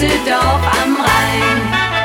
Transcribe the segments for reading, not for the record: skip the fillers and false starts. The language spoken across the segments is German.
Düsseldorf am Rhein.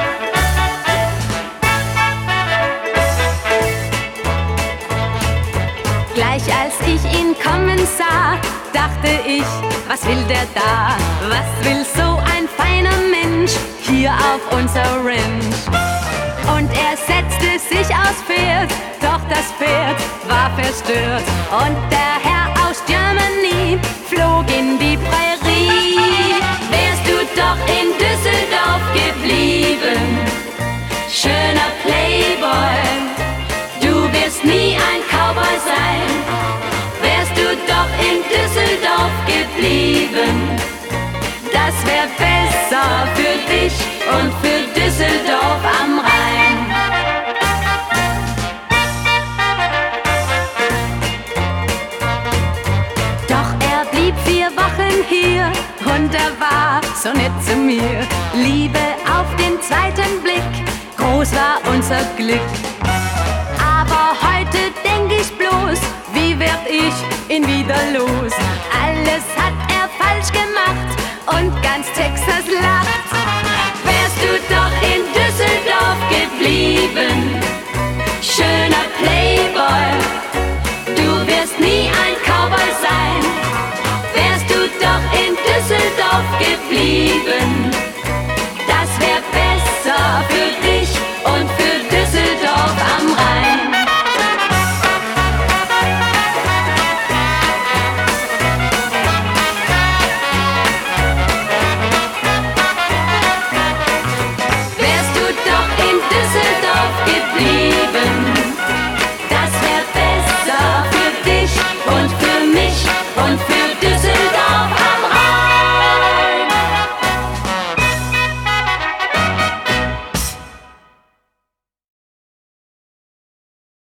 Gleich als ich ihn kommen sah, dachte ich, was will der da? Was will so ein feiner Mensch hier auf unser Ranch? Und er setzte sich aufs Pferd, doch das Pferd war verstört. Und der Herr aus Germany flog in die Prärie. Wärst du doch in Düsseldorf geblieben, schöner Playboy, du wirst nie ein Cowboy sein. Wärst du doch in Düsseldorf geblieben, das wär besser für dich und für Düsseldorf am Rhein. Doch er blieb 4 Wochen hier und er war so nett zu mir. Liebe auf den zweiten Blick, groß war unser Glück. Aber heute denk ich bloß, wie werd ich ihn wieder los? Alles hat er falsch gemacht und ganz Texas lacht. Wärst du doch in Düsseldorf geblieben, schöner Playboy, du wirst nie ein Cowboy sein. Wärst du doch in Düsseldorf geblieben,